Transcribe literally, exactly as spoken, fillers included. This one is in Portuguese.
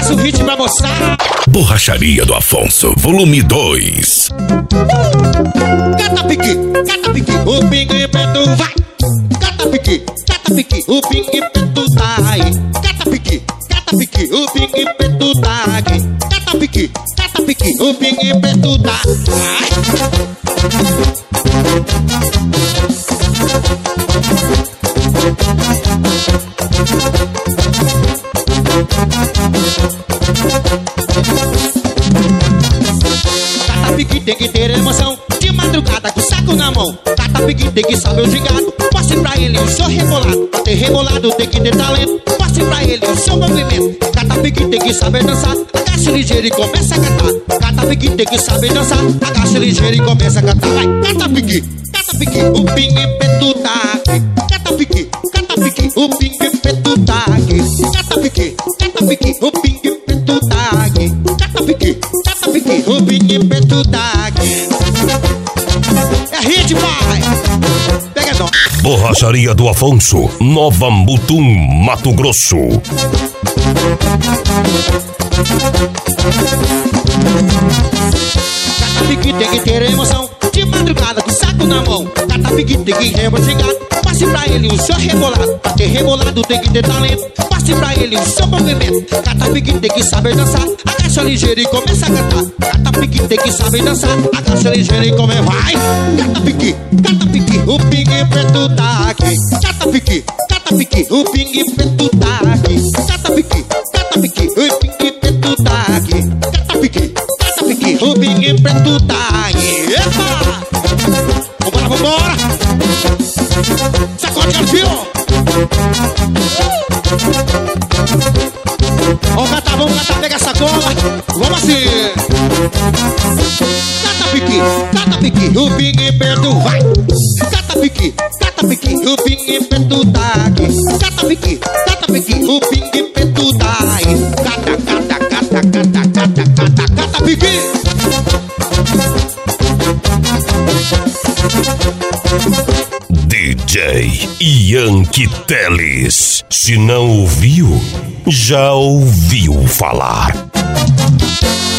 mais um hit pra mostrar. Borracharia do Afonso, volume dois. Cata pique, cata pique, o pingue preto vai. Cata pique, cata pique, o pingue preto tá aí. Cata pique, cata pique, o pingue preto tá aqui. Cata pique, cata pique, o pingue preto tá aí. Cata pique tem que ter emoção. De madrugada com o saco na mão. Cata pique tem que saber o gigado. Mostre pra ele o seu rebolado. Pra ter rebolado tem que ter talento. Mostre pra ele o seu movimento. Cata pique tem que saber dançar. Agacha ligeiro e começa a cantar. Cata pique tem que saber dançar. Agacha ligeiro e começa a cantar. Vai, cata pique, cata pique, o pingue preto tá aqui. Cata pique, cata pique, o pingue preto tá aqui. Cata pique, cata pique, o pingue preto tá aqui. Cata pique, cata pique, o pingue preto tá aqui. É hit, pai! Pega só. Borracharia do Afonso, Nova Mutum, Mato Grosso. Cata pique tem que ter emoção. De madrugada com o saco na mão. Cata pique tem que rebolar. Passe pra ele o seu rebolado. Pra ter rebolado tem que ter talento. Passe pra ele o seu movimento. Cata pique tem que saber dançar. Agacha ligeiro e começa a cantar. Cata pique tem que saber dançar. Agacha ligeiro e começa. Vai! Cata pique, cata pique, o pingue preto tá aqui. Cata pique, cata pique, o pingue preto tá aqui. Cata pique, cata pique, o pingue preto tá aqui. Cata pique, cata pique, o pingue preto tá aqui. Epa! Vambora, vambora! Sacode, filho! Vamos catar, vamos catar, pega a sacola. Vamos assim. Cata pique, cata pique, o pingue preto vai. Cata pique, cata pique, o pingue preto tá aqui. Cata pique, cata pique, o pingue preto tá aí. Cata, cata, cata, cata, cata, cata, cata pique. D J Yankee Teles. Se não ouviu, já ouviu falar.